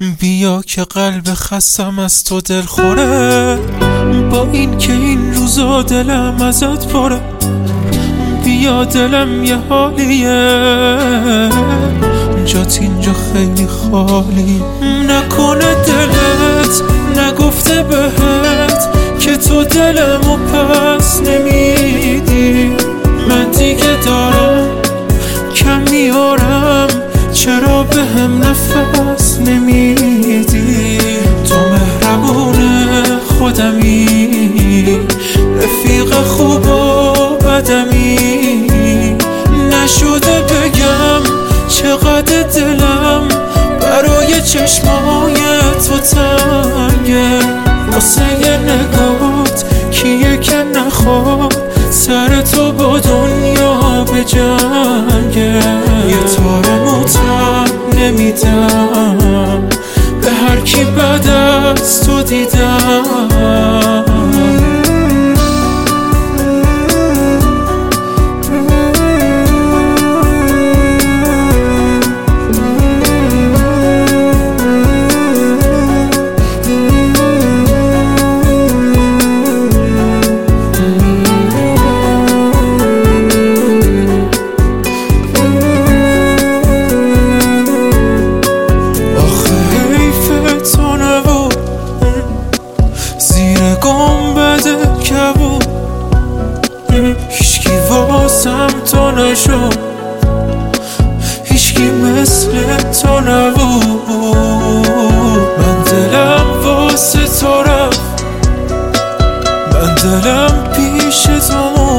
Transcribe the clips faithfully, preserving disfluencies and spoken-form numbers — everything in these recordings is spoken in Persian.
بیا که قلب خستم از تو دل خوره، با این که این روزا دلم ازت پره. بیا دلم یه حالیه، جات اینجا خیلی خالی. نکنه دلت نگفته بهت که تو دلمو پس نمیدی. من دیگه دارم کم میارم، چرا به هم نفس نمیدی؟ تو مهربون خودمی، رفیق خوب و بدمی. نشده بگم چقدر دلم برای چشمای تو تنگه. واسه یه نگات کیه که نخواد سر تو با دنیا به جنگه. یه تار موتر نمیدم به هر کی بعد از تو دیدم. هیچکی واسم تو نشد، هیچکی مثل تو نبود. من دلم واسه تو رفت، من دلم پیش تو،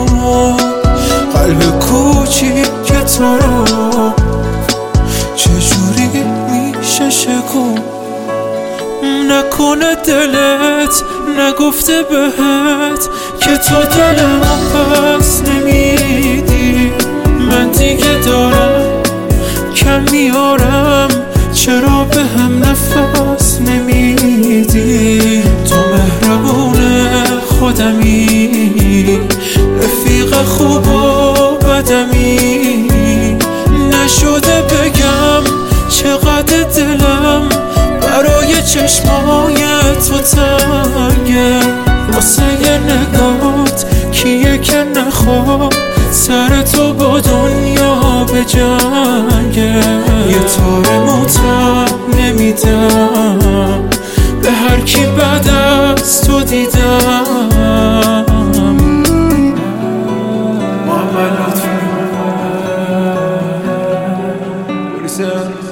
قلب کوچیک تو رو چجوری میشه شکون؟ نکنه دلت نگفته بهت که تو دلمو پس نمیدی. من دیگه دارم کم میارم، چرا به هم نفس نمیدی؟ تو مهربون خودمی، رفیق خوب و بدمی. نشده بگم چقدر دلم برای چشمای تو تنگه. واسه یه نگات کیه که نخواد سر تو با دنیا به جنگه. یه تار موتر نمیدم به هر کی بعد از تو دیدم. محمد لطفی